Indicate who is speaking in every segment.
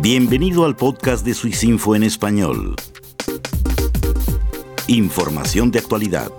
Speaker 1: Bienvenido al podcast de Swissinfo en español. Información de actualidad.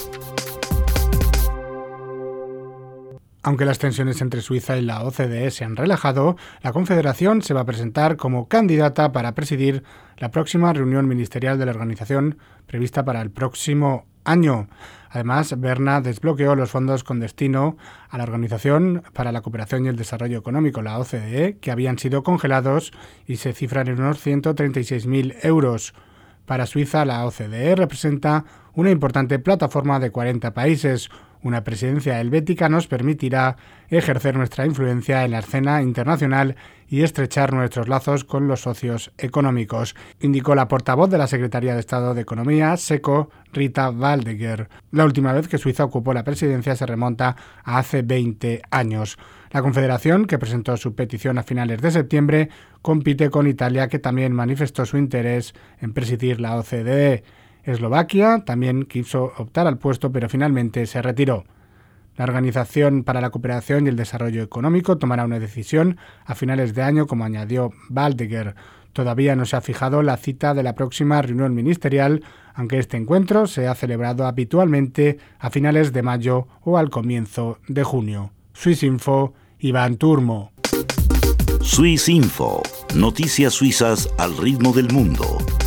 Speaker 2: Aunque las tensiones entre Suiza y la OCDE se han relajado, la Confederación se va a presentar como candidata para presidir la próxima reunión ministerial de la organización prevista para el próximo año. Además, Berna desbloqueó los fondos con destino a la Organización para la Cooperación y el Desarrollo Económico, la OCDE, que habían sido congelados y se cifran en unos 136.000 euros. Para Suiza, la OCDE representa una importante plataforma de 40 países. Una presidencia helvética nos permitirá ejercer nuestra influencia en la escena internacional y estrechar nuestros lazos con los socios económicos, indicó la portavoz de la Secretaría de Estado de Economía, SECO, Rita Valdegger. La última vez que Suiza ocupó la presidencia se remonta a hace 20 años. La Confederación, que presentó su petición a finales de septiembre, compite con Italia, que también manifestó su interés en presidir la OCDE. Eslovaquia también quiso optar al puesto, pero finalmente se retiró. La Organización para la Cooperación y el Desarrollo Económico tomará una decisión a finales de año, como añadió Valdegger. Todavía no se ha fijado la cita de la próxima reunión ministerial, aunque este encuentro se ha celebrado habitualmente a finales de mayo o al comienzo de junio. Swissinfo, Iván Turmo.
Speaker 1: Swissinfo, noticias suizas al ritmo del mundo.